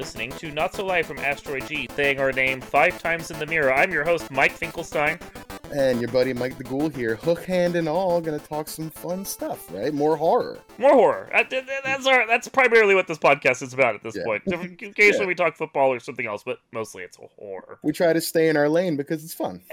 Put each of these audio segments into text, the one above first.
listening to Not So Live from Asteroid G, saying our name 5 times in the mirror. I'm your host, Mike Finkelstein. And your buddy Mike the Ghoul here, hook, hand, and all, gonna talk some fun stuff, right? More horror. More horror. That's primarily what this podcast is about at this point. Occasionally we talk football or something else, but mostly it's horror. We try to stay in our lane because it's fun.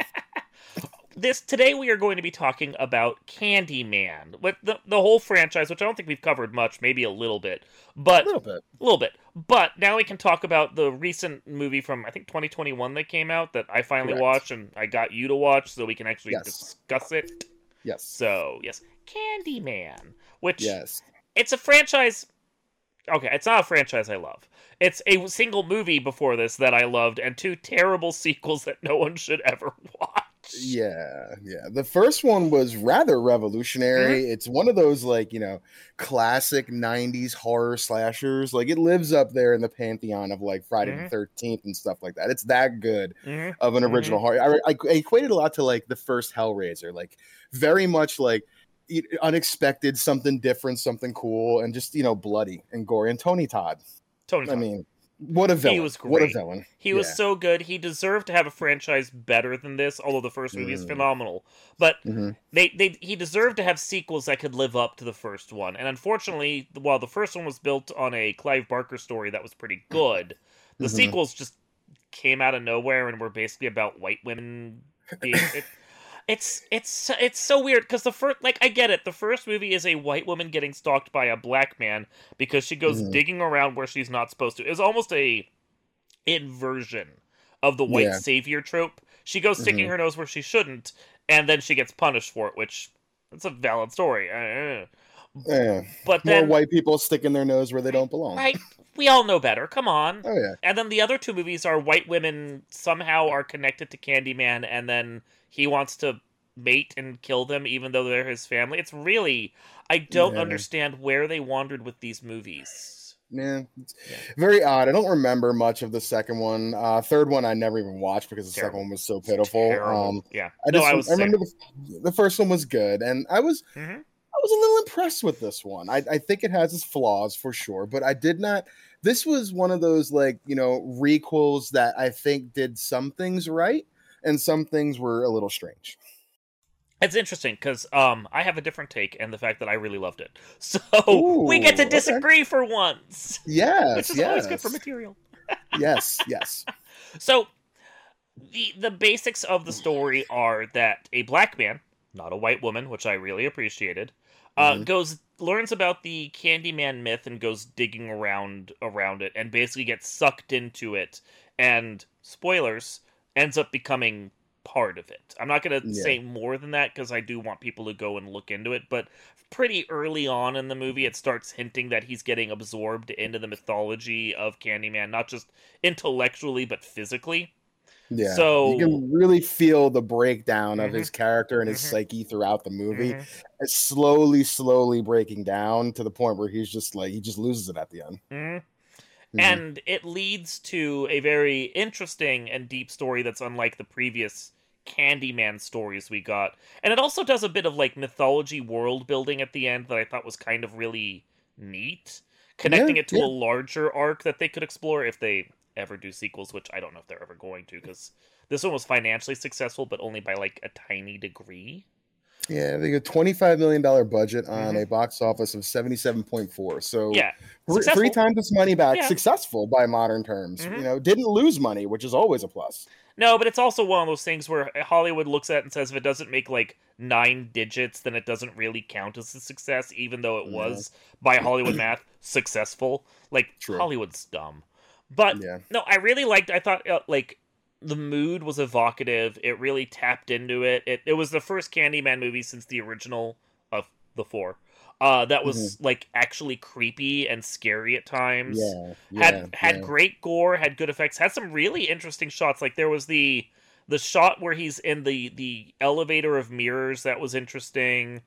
Today we are going to be talking about Candyman, with the whole franchise, which I don't think we've covered much, maybe a little bit. But A little bit. But now we can talk about the recent movie from, I think, 2021 that came out that I finally watched, and I got you to watch so we can actually discuss it. Yes. So, yes. Candyman, which it's a franchise. Okay, it's not a franchise I love. It's a single movie before this that I loved, and 2 terrible sequels that no one should ever watch. Yeah. The first one was rather revolutionary. Mm-hmm. It's one of those, classic 90s horror slashers. Like, it lives up there in the pantheon of, Friday the 13th and stuff like that. It's that good of an original horror. I equated a lot to, the first Hellraiser. Very much, unexpected, something different, something cool, and just, bloody and gory. And Tony Todd. I mean... What a villain. He was great. What a villain. He was so good. He deserved to have a franchise better than this, although the first movie is phenomenal. But he deserved to have sequels that could live up to the first one. And unfortunately, while the first one was built on a Clive Barker story that was pretty good, the sequels just came out of nowhere and were basically about white women being... It's so weird, because the first, I get it, the first movie is a white woman getting stalked by a black man because she goes digging around where she's not supposed to. It's almost a inversion of the white savior trope. She goes sticking her nose where she shouldn't, and then she gets punished for it, which, it's a valid story. But then... More white people sticking their nose where they don't belong. Right. We all know better. Come on. Oh, yeah. And then the other 2 movies are white women somehow are connected to Candyman, and then he wants to mate and kill them even though they're his family. It's really... I don't understand where they wandered with these movies. It's very odd. I don't remember much of the second one. Third one I never even watched because the second one was so pitiful. I remember the first one was good, and I was a little impressed with this one. I think it has its flaws for sure, but I did not... This was one of those, requels that I think did some things right, and some things were a little strange. It's interesting, because I have a different take, and the fact that I really loved it. So, we get to disagree for once! Yes, which is always good for material. Yes. So, the basics of the story are that a black man, not a white woman, which I really appreciated, learns about the Candyman myth and goes digging around it, and basically gets sucked into it, and, spoilers, ends up becoming part of it. I'm not going to say more than that, because I do want people to go and look into it, but pretty early on in the movie, it starts hinting that he's getting absorbed into the mythology of Candyman, not just intellectually, but physically. Yeah, so you can really feel the breakdown of his character and his psyche throughout the movie. It's slowly breaking down to the point where he just loses it at the end. And it leads to a very interesting and deep story that's unlike the previous Candyman stories we got. And it also does a bit of mythology world building at the end that I thought was kind of really neat, connecting it to a larger arc that they could explore if they ever do sequels, which I don't know if they're ever going to, because this one was financially successful, but only by a tiny degree. Yeah, they got $25 million budget on a box office of 77.4. So 3 times its money back. Successful by modern terms. Didn't lose money, which is always a plus. No, but it's also one of those things where Hollywood looks at it and says if it doesn't make 9 digits, then it doesn't really count as a success, even though it was, by Hollywood math, successful. Hollywood's dumb. But, no, I really liked, I thought, the mood was evocative. It really tapped into it. It was the first Candyman movie since the original of the 4. That was actually creepy and scary at times. Had great gore, had good effects, had some really interesting shots. There was the shot where he's in the elevator of mirrors that was interesting.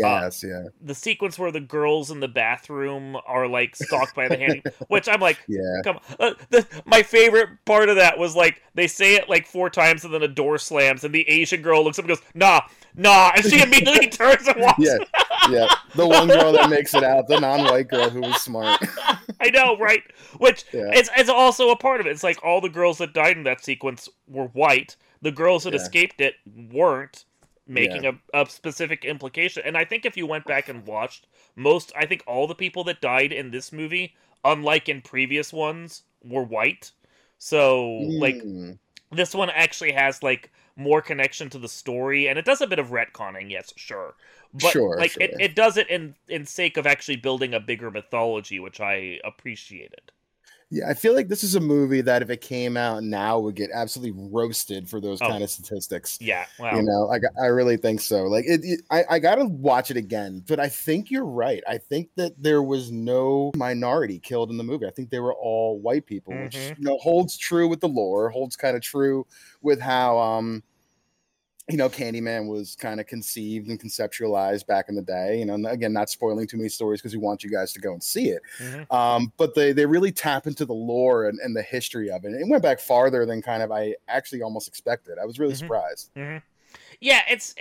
The sequence where the girls in the bathroom are stalked by the hand, which I'm come on. My favorite part of that was they say it 4 times and then a door slams and the Asian girl looks up and goes, nah, and she immediately turns and walks. Yeah, the one girl that makes it out, the non-white girl who was smart. I know, right? Which Yeah. it's also a part of it. It's like all the girls that died in that sequence were white. The girls that Yeah. escaped it weren't, making a specific implication. And I think if you went back and watched I think all the people that died in this movie, unlike in previous ones, were white. So, like, this one actually has, like, more connection to the story, and it does a bit of retconning, yes, sure. But, like, Sure. It does it in sake of actually building a bigger mythology, which I appreciated. Yeah, I feel like this is a movie that if it came out now would get absolutely roasted for those kind of statistics. Yeah, wow. You know, I really think so. Like, I got to watch it again, but I think you're right. I think that there was no minority killed in the movie. I think they were all white people, which, you know, holds true with the lore, holds kind of true with how, you know, Candyman was kind of conceived and conceptualized back in the day. You know, and again, not spoiling too many stories because we want you guys to go and see it. But they really tap into the lore and the history of it. It went back farther than kind of I actually almost expected. I was really surprised. Yeah,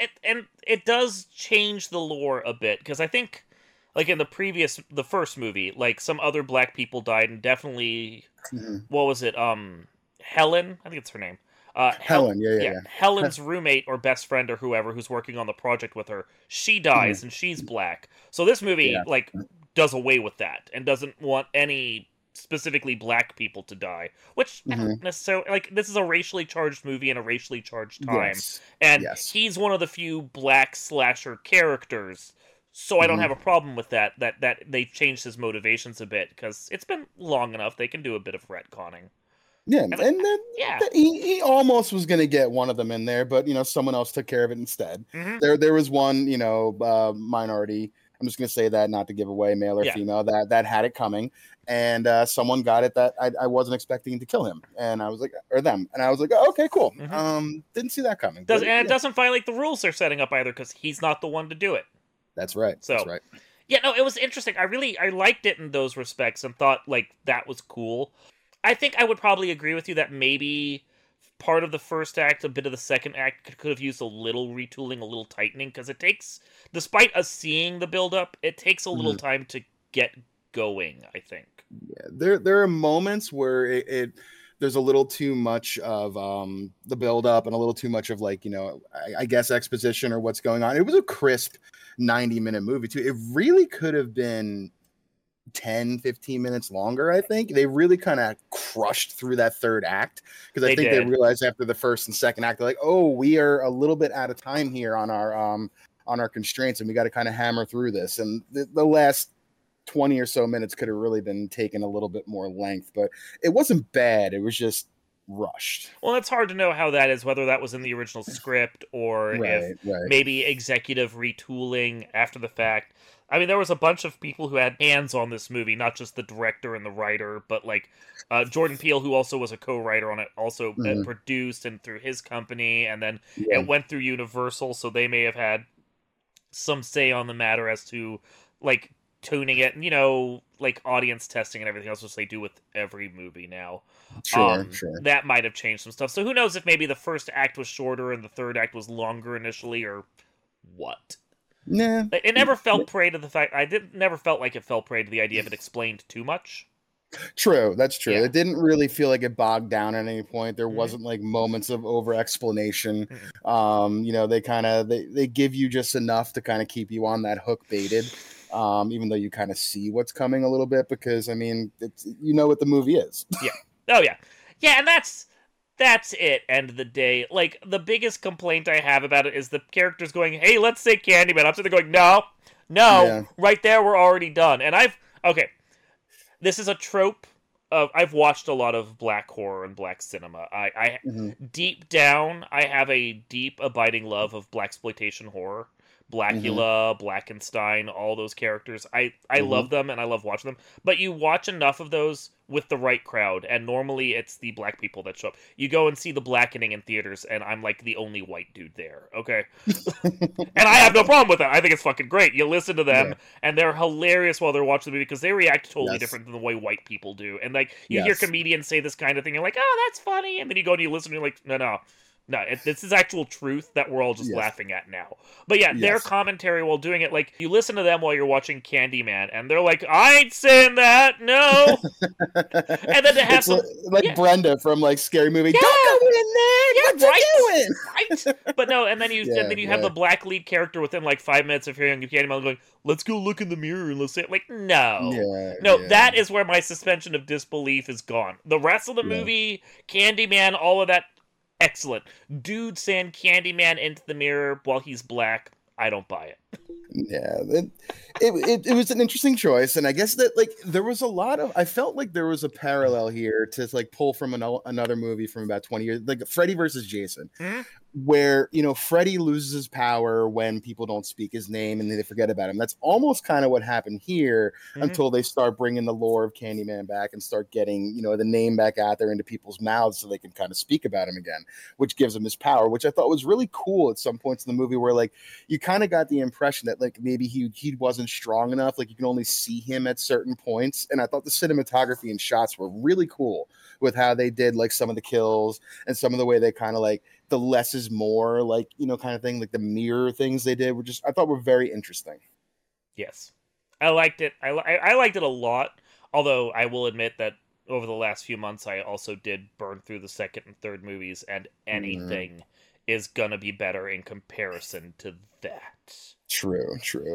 it does change the lore a bit, because I think, like, in the first movie, like, some other black people died, and definitely, what was it? Helen, I think it's her name. Helen, yeah. Helen's roommate or best friend or whoever who's working on the project with her, she dies and she's black. So this movie like does away with that and doesn't want any specifically black people to die, which I don't necessarily like. This is a racially charged movie in a racially charged time, and he's one of the few black slasher characters. So I don't have a problem with that they've changed his motivations a bit, because it's been long enough. They can do a bit of retconning. Yeah, and then he almost was going to get one of them in there, but, you know, someone else took care of it instead. There was one, you know, minority. I'm just going to say that, not to give away male or female, that had it coming, and someone got it that I wasn't expecting to kill him, and I was like, or them, and I was like, oh, okay, cool. Didn't see that coming. It doesn't violate the rules they're setting up either, because he's not the one to do it. That's right. So, that's right. Yeah, no, it was interesting. I liked it in those respects and thought, like, that was cool. I think I would probably agree with you that maybe part of the first act, a bit of the second act, could have used a little retooling, a little tightening, because it takes, despite us seeing the build-up, it takes a little time to get going, I think. Yeah, there are moments where there's a little too much of the build-up and a little too much of, like, you know, I guess exposition or what's going on. It was a crisp 90-minute movie, too. It really could have been 10-15 minutes longer. I think they really kind of crushed through that third act, because I think they realized after the first and second act, they're like, oh, we are a little bit out of time here on our constraints, and we got to kind of hammer through this. And the last 20 or so minutes could have really been taken a little bit more length, but it wasn't bad. It was just rushed. Well, it's hard to know how that is, whether that was in the original script or if maybe executive retooling after the fact. I mean, there was a bunch of people who had hands on this movie, not just the director and the writer, but, like, Jordan Peele, who also was a co-writer on it, also produced and through his company, and then it went through Universal, so they may have had some say on the matter as to, like, tuning it, and, you know, like, audience testing and everything else, which they do with every movie now. Sure. That might have changed some stuff. So who knows if maybe the first act was shorter and the third act was longer initially, or what? Nah. It never fell prey to the fact. Never felt like it fell prey to the idea of it explained too much. True, that's true. It didn't really feel like it bogged down at any point. There wasn't like moments of over explanation. You know, they give you just enough to kind of keep you on that hook baited. Even though you kind of see what's coming a little bit, because I mean, you know what the movie is. Yeah, and that's it. End of the day, like, the biggest complaint I have about it is the characters going, "Hey, let's say Candyman." I'm sitting there going, "No, right there, we're already done." And this is a trope of, I've watched a lot of black horror and black cinema. I deep down, I have a deep, abiding love of blaxploitation horror. Blackula, Blackenstein, all those characters. I love them, and I love watching them. But you watch enough of those with the right crowd, and normally it's the black people that show up. You go and see The Blackening in theaters, and I'm like the only white dude there, okay? And I have no problem with that. I think it's fucking great. You listen to them, and they're hilarious while they're watching the movie, because they react totally different than the way white people do. And, like, you hear comedians say this kind of thing, you're like, oh, that's funny, and then you go and you listen, and you're like, no, No, this is actual truth that we're all just Yes. laughing at now. But yeah, their Yes. commentary while doing it, like, you listen to them while you're watching Candyman, and they're like, I ain't saying that, no! And then to have It's like Brenda from like Scary Movie. Yeah! Don't go in there! Yeah, What you doing? Right? But no, and then you have the black lead character within like 5 minutes of hearing Candyman going, let's go look in the mirror and let's say it. Like, no. That is where my suspension of disbelief is gone. The rest of the movie, Candyman, all of that, excellent. Dude saying Candyman into the mirror while he's black, I don't buy it. Yeah, it was an interesting choice, and I guess that like there was a lot of, I felt like there was a parallel here to like pull from another movie from about 20 years, like Freddy versus Jason, where Freddy loses his power when people don't speak his name and they forget about him. That's almost kind of what happened here until they start bringing the lore of Candyman back and start getting the name back out there into people's mouths so they can kind of speak about him again, which gives him his power, which I thought was really cool at some points in the movie where like you kind of got the impression that like maybe he wasn't strong enough, like you can only see him at certain points. And I thought the cinematography and shots were really cool with how they did like some of the kills and some of the way they kind of like the less is more, like kind of thing, like the mirror things they did were just, I thought were very interesting. Yes, I liked it. I liked it a lot, although I will admit that over the last few months I also did burn through the second and third movies, and anything is gonna be better in comparison to that. True.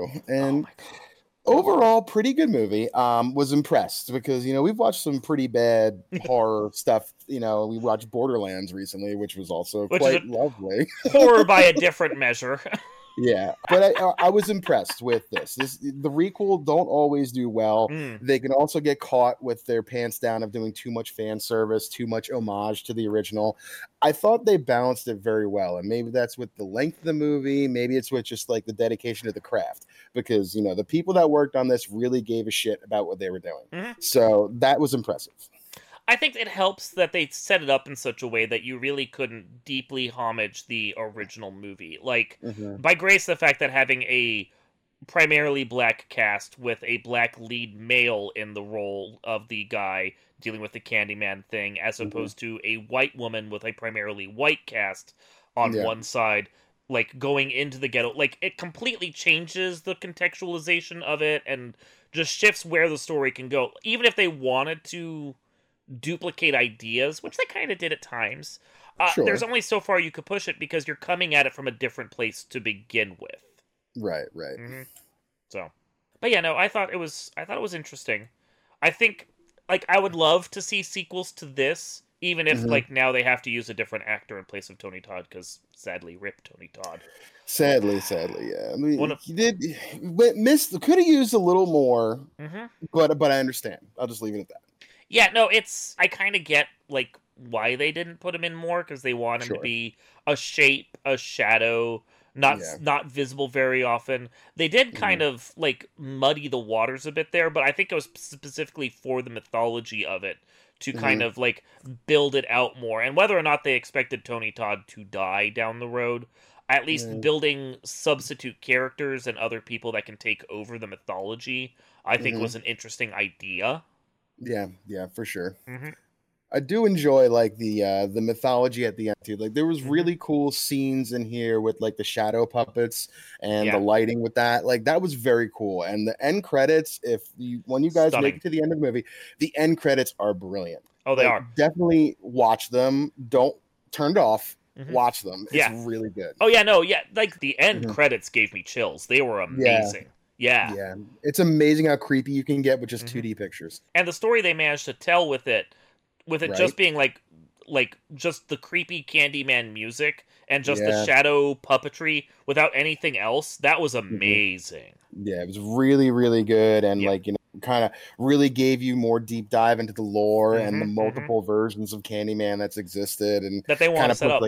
And overall, pretty good movie. Was impressed because we've watched some pretty bad horror stuff. We watched Borderlands recently, which was also quite lovely. Horror by a different measure. Yeah, but I was impressed with this. The requel don't always do well. They can also get caught with their pants down of doing too much fan service, too much homage to the original. I thought they balanced it very well, and maybe that's with the length of the movie. Maybe it's with just like the dedication to the craft, because the people that worked on this really gave a shit about what they were doing. So that was impressive. I think it helps that they set it up in such a way that you really couldn't deeply homage the original movie. Like, by grace of the fact that having a primarily black cast with a black lead male in the role of the guy dealing with the Candyman thing, as opposed to a white woman with a primarily white cast on one side, like, going into the ghetto. Like, it completely changes the contextualization of it and just shifts where the story can go. Even if they wanted to duplicate ideas, which they kind of did at times, there's only so far you could push it because you're coming at it from a different place to begin with. Right. So, but yeah, no, I thought it was interesting. I think, like, I would love to see sequels to this, even if like now they have to use a different actor in place of Tony Todd, because sadly, rip Tony Todd. Sadly, yeah. I mean, could have used a little more, but I understand. I'll just leave it at that. Yeah, no, I kind of get, like, why they didn't put him in more, because they want him to be a shape, a shadow, not visible very often. They did kind of, like, muddy the waters a bit there, but I think it was specifically for the mythology of it, to kind of, like, build it out more. And whether or not they expected Tony Todd to die down the road, at least building substitute characters and other people that can take over the mythology, I think was an interesting idea. Yeah, for sure. I do enjoy like the mythology at the end too. Like there was really cool scenes in here with like the shadow puppets and the lighting with that. Like that was very cool. And the end credits, when you guys make it to the end of the movie, the end credits are brilliant. Oh, they are. Definitely watch them. Don't turn it off. Watch them. It's really good. Oh yeah, no, yeah. Like the end credits gave me chills. They were amazing. Yeah. It's amazing how creepy you can get with just 2D pictures. And the story they managed to tell with it just being like just the creepy Candyman music and just the shadow puppetry without anything else, that was amazing. Yeah, it was really, really good, and kind of really gave you more deep dive into the lore and the multiple versions of Candyman that's existed and that they want to set up.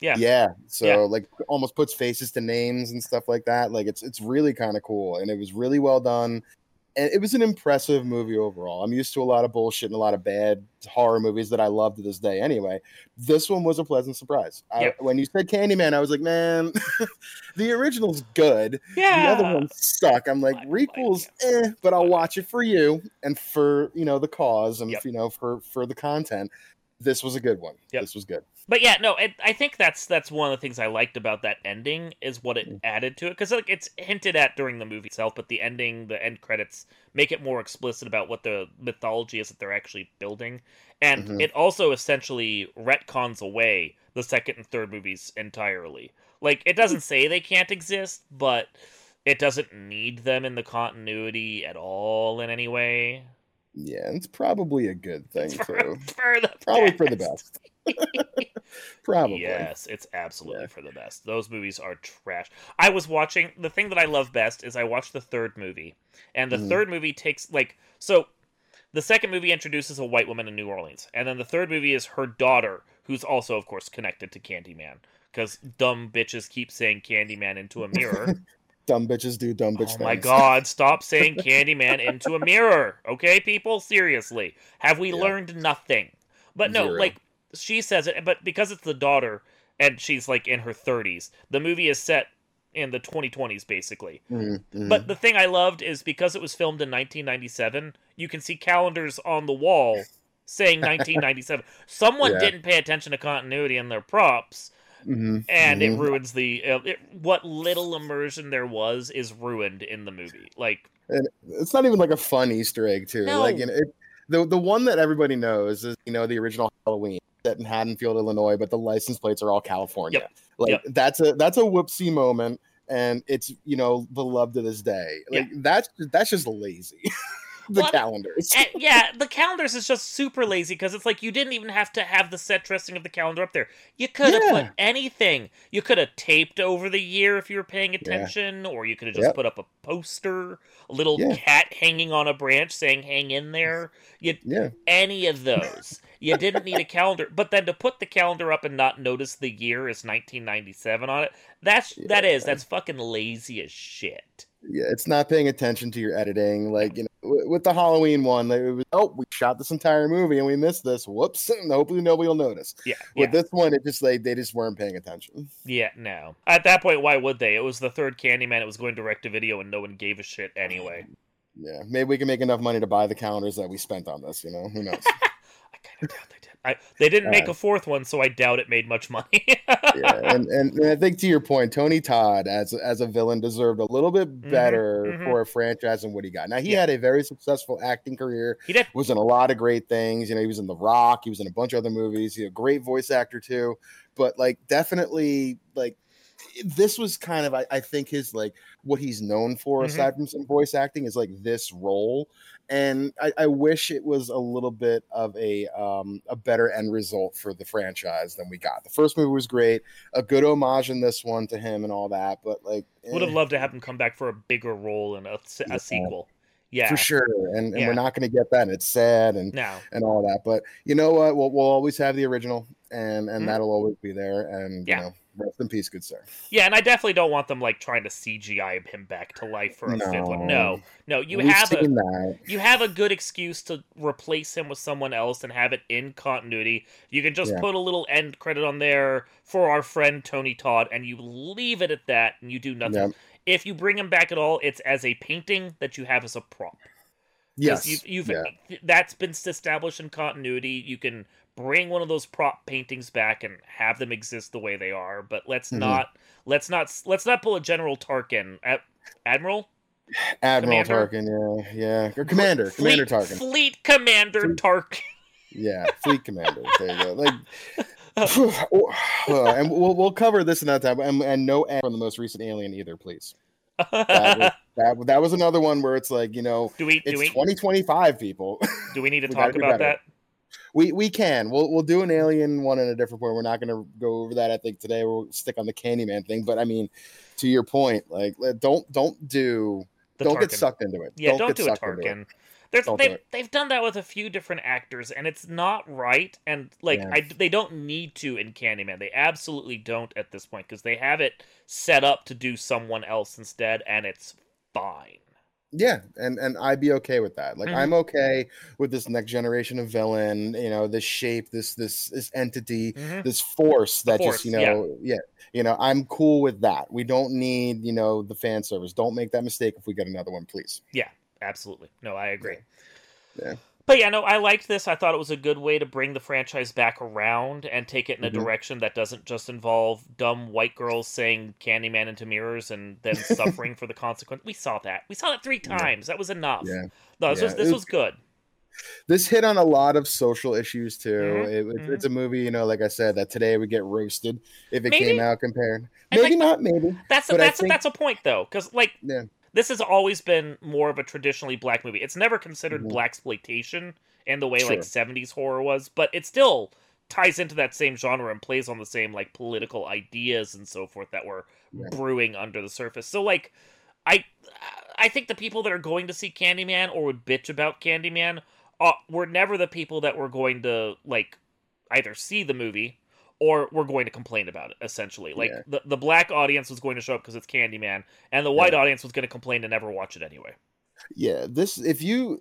So like almost puts faces to names and stuff like that. Like it's really kind of cool, and it was really well done. And it was an impressive movie overall. I'm used to a lot of bullshit and a lot of bad horror movies that I love to this day. Anyway, this one was a pleasant surprise. When you said Candyman, I was like, man, the original's good. Yeah. The other ones suck. I'm like, requels, but I'll watch it for you and for, the cause and, for the content. This was a good one. This was good. But yeah, no, I think that's one of the things I liked about that ending is what it added to it, because like it's hinted at during the movie itself, but the ending, the end credits make it more explicit about what the mythology is that they're actually building, and Mm-hmm. it also essentially retcons away the second and third movies entirely. Like it doesn't say they can't exist, but it doesn't need them in the continuity at all in any way. Yeah, it's probably a good It's thing too. for the Probably for the best. best. Probably. Yes, it's absolutely Yeah. for the best. Those movies are trash. I was watching the thing that I love best is I watched the third movie. And the Mm-hmm. third movie takes like so the second movie introduces a white woman in New Orleans. And then the third movie is her daughter, who's also of course connected to Candyman. Because dumb bitches keep saying Candyman into a mirror. Dumb bitches do dumb bitch Oh my things. god, stop saying Candyman into a mirror. Okay, people? Seriously. Have we Yeah. learned nothing? But no, Zero. like, she says it, but because it's the daughter and she's like in her 30s, the movie is set in the 2020s, basically. Mm-hmm. But the thing I loved is because it was filmed in 1997, you can see calendars on the wall saying 1997. Someone Yeah. didn't pay attention to continuity in their props, Mm-hmm. and it Mm-hmm. ruins what little immersion there was is ruined in the movie. Like, And it's not even like a fun Easter egg too. Like, no, the one that everybody knows is the original Halloween set in Haddonfield, Illinois, but the license plates are all yep, California. Like yep, that's a whoopsie moment, and it's beloved to this day. yeah. Like that's just lazy. The Well, calendars. yeah, the calendars is just super lazy because it's like you didn't even have to have the set dressing of the calendar up there. You could have put Yeah. anything. You could have taped over the year if you were paying Yeah. attention, or you could have just Yep. put up a poster, a little Yeah. cat hanging on a branch saying "Hang in there." You Yeah. any of those. You didn't need a calendar, but then to put the calendar up and not notice the year is 1997 on it. That's fucking lazy as shit. Yeah, it's not paying attention to your editing. No. Like, with the Halloween one, like, it was, oh, we shot this entire movie and we missed this. Whoops. And hopefully nobody will notice. Yeah, With yeah. this one, it just like they just weren't paying attention. Yeah, no. At that point, why would they? It was the third Candyman. It was going direct to video, and no one gave a shit anyway. Yeah, maybe we can make enough money to buy the calendars that we spent on this. Who knows? I kind of doubt they did. They didn't make Uh, a fourth one, so I doubt it made much money. yeah, and I think to your point, Tony Todd as a villain deserved a little bit hmm better hmm for a franchise than what he got. Now he Yeah, had a very successful acting career, he did. was in a lot of great things. He was in The Rock, he was in a bunch of other movies. He's a great voice actor too, but like definitely like this was kind of I think his like what he's known for hmm aside from some voice acting is like this role, and I wish it was a little bit of a better end result for the franchise than we got. The first movie was great, a good homage in this one to him and all that, but like Would have loved to have him come back for a bigger role in a yeah, sequel. for Yeah, sure, and we're yeah. not going to get that, and it's sad No. and all that, but you know what, we'll always have the original, and hmm that'll always be there, and Yeah. rest in peace, good sir. Yeah, and I definitely don't want them like trying to CGI him back to life for a fifth one. No, No, no, you we've have a seen that. you have a good excuse to replace him with someone else and have it in continuity. You can just Yeah. put a little end credit on there for our friend Tony Todd, and you leave it at that, and you do nothing. Yeah. If you bring him back at all, it's as a painting that you have as a prop, because Yes. you've Yeah. that's been established in continuity. You can bring one of those prop paintings back and have them exist the way they are, but Mhm. let's not pull a General Tarkin, Admiral, Admiral Commander, Tarkin. Yeah. Or Commander Tarkin. Fleet Commander Fleet, Tarkin. yeah. Fleet Commander. There you go. Like, and we'll cover this another time. And no end from the most recent Alien either, please. That was another one where it's like do we it's 2025 people. do we need to We got to talk do about better. that? We can. We'll do an Alien one at a different point. We're not going to go over that. I think today we'll stick on the Candyman thing. But I mean, to your point, like don't The get Tarkin. sucked into it. Yeah, don't Get do a sucked into it. Tarkin. There's Don't do it. they've done that with a few different actors, and it's not right. And like Yeah. they don't need to in Candyman. They absolutely don't at this point because they have it set up to do someone else instead, and it's fine. Yeah, and I'd be okay with that. Like hmm I'm okay with this next generation of villain, this shape, this entity, hmm this force The that just, Force, yeah, I'm cool with that. We don't need, the fan service. Don't make that mistake if we get another one, please. yeah, absolutely. No, I Yeah. agree. Yeah. But yeah, no, I liked this. I thought it was a good way to bring the franchise back around and take it in a Mm-hmm. direction that doesn't just involve dumb white girls saying Candyman into mirrors and then suffering for the consequence. We saw that. We saw that 3 times. That was enough. Yeah, No, yeah. this was good. This hit on a lot of social issues too. Mm-hmm. It's a movie, you know, like I said, that today would get roasted if it came Maybe. out compared. And Maybe like not, maybe. But I think, that's a point though, because like yeah, this has always been more of a traditionally black movie. It's never considered mhm, blaxploitation in the way like sure, 70s horror was, but it still ties into that same genre and plays on the same like political ideas and so forth that were yeah, brewing under the surface. So like I I think the people that are going to see Candyman or would bitch about Candyman were never the people that were going to like either see the movie or were going to complain about it. Essentially, like yeah, the black audience was going to show up because it's Candyman, and the white yeah. audience was going to complain and never watch it anyway. Yeah, this if you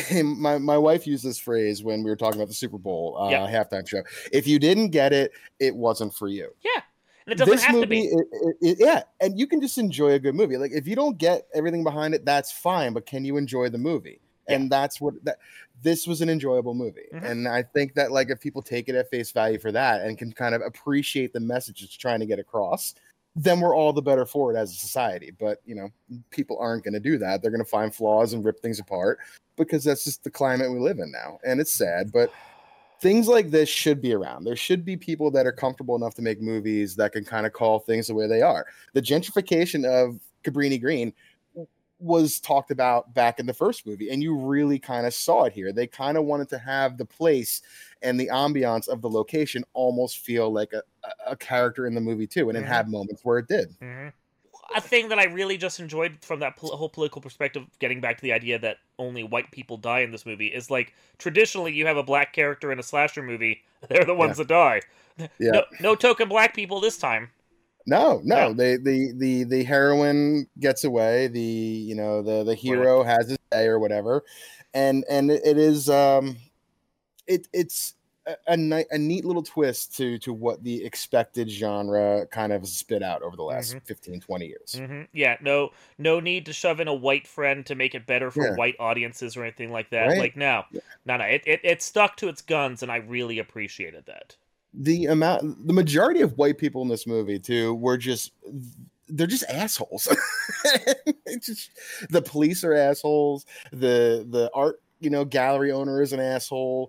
my wife used this phrase when we were talking about the Super Bowl Yep. halftime show. If you didn't get it, it wasn't for you. Yeah, and it doesn't This have to movie, be. yeah, and you can just enjoy a good movie. Like if you don't get everything behind it, that's fine. But can you enjoy the movie? Yeah. And that's what that. This was an enjoyable movie, Mm-hmm. and I think that like if people take it at face value for that and can kind of appreciate the message it's trying to get across, then we're all the better for it as a society. But you know, people aren't going to do that. They're going to find flaws and rip things apart because that's just the climate we live in now, and it's sad, but things like this should be around. There should be people that are comfortable enough to make movies that can kind of call things the way they are. The gentrification of Cabrini Green was talked about back in the first movie, and you really kind of saw it here. They kind of wanted to have the place and the ambiance of the location almost feel like a character in the movie too, and it had moments where it did. Mm-hmm. A thing that I really just enjoyed from that whole political perspective, getting back to the idea that only white people die in this movie, is like traditionally you have a black character in a slasher movie, they're the ones that die. Yeah. No token black people this time. No, Yeah. the heroine gets away. The hero has his day or whatever, and it is it's a neat little twist to what the expected genre kind of spit out over the last 15, 20 years. Yeah, no need to shove in a white friend to make it better for white audiences or anything like that. Right. Like no, it stuck to its guns, and I really appreciated that. The majority of white people in this movie too they're just assholes. The police are assholes. The art gallery owner is an asshole.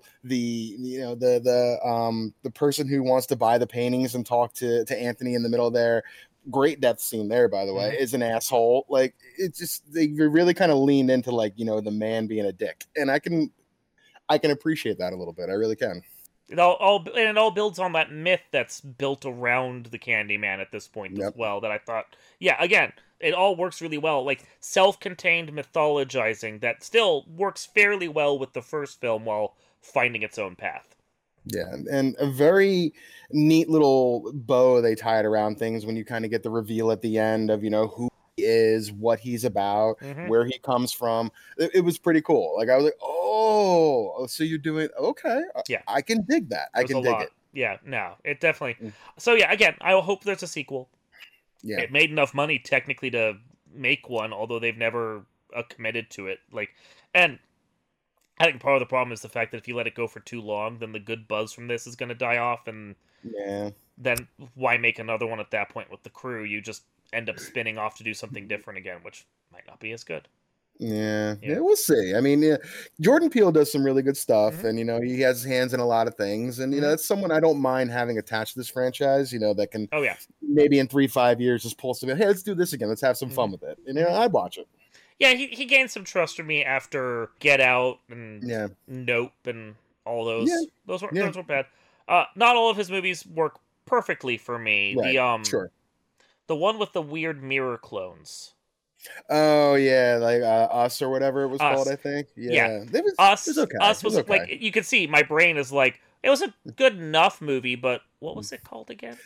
The person who wants to buy the paintings and talk to Anthony in the middle there, great death scene there, by the way, is an asshole. Like it's just they really kind of leaned into like the man being a dick, and I can appreciate that a little bit. I really can. It all builds on that myth that's built around the Candyman at this point as well. That I thought, yeah, again, it all works really well. Like self-contained mythologizing that still works fairly well with the first film while finding its own path. Yeah, and a very neat little bow they tied around things when you kind of get the reveal at the end of who he is, what he's about, where he comes from. It was pretty cool. Like I was like, oh, so you're doing okay? Yeah, I can dig that. I can dig it. Yeah, no, it definitely. So yeah, again, I hope there's a sequel. Yeah, it made enough money technically to make one, although they've never committed to it. Like, and I think part of the problem is the fact that if you let it go for too long, then the good buzz from this is going to die off, and then why make another one at that point with the crew? You just end up spinning off to do something different again, which might not be as good. Yeah, we'll see. I mean, Jordan Peele does some really good stuff, and he has his hands in a lot of things, and it's someone I don't mind having attached to this franchise. That can maybe in 3-5 years just pull some. Hey, let's do this again. Let's have some fun with it. And I'd watch it. Yeah, he gained some trust from me after Get Out and Nope and all those. Yeah. Those weren't bad. Not all of his movies work perfectly for me. Right. The one with the weird mirror clones. Oh yeah, like Us or whatever it was called. I think. Yeah. Us. It was okay. Us was okay. Like you can see my brain is like it was a good enough movie, but what was it called again?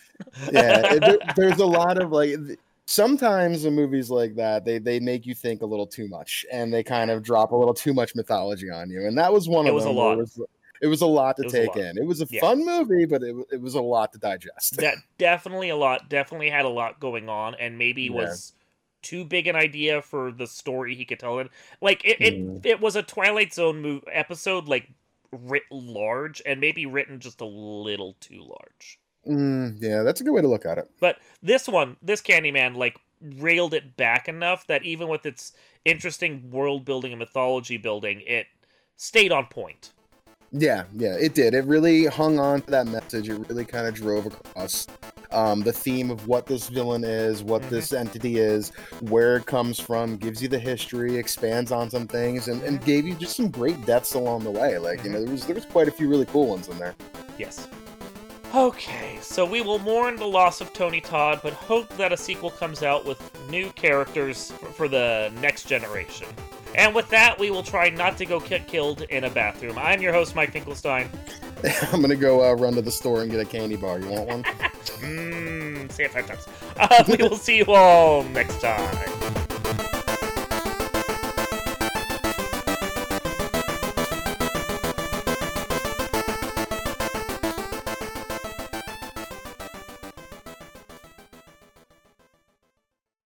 There's a lot of like. Sometimes in movies like that, they make you think a little too much, and they kind of drop a little too much mythology on you. And that was one of them. It was a lot to take in. It was a fun movie, but it was a lot to digest. That definitely a lot. Definitely had a lot going on, and maybe was too big an idea for the story he could tell in. Like, it was a Twilight Zone episode, like, writ large, and maybe written just a little too large. Yeah, that's a good way to look at it. But this Candyman, like, railed it back enough that even with its interesting world building and mythology building, it stayed on point. Yeah, it did. It really hung on to that message. It really kind of drove across the theme of what this villain is, what this entity is, where it comes from, gives you the history, expands on some things, and gave you just some great deaths along the way. Like, you know, there was quite a few really cool ones in there. Yes. Okay, so we will mourn the loss of Tony Todd, but hope that a sequel comes out with new characters for the next generation. And with that, we will try not to go get killed in a bathroom. I'm your host, Mike Finkelstein. I'm gonna go run to the store and get a candy bar. You want one? Say it 5 times. We will see you all next time.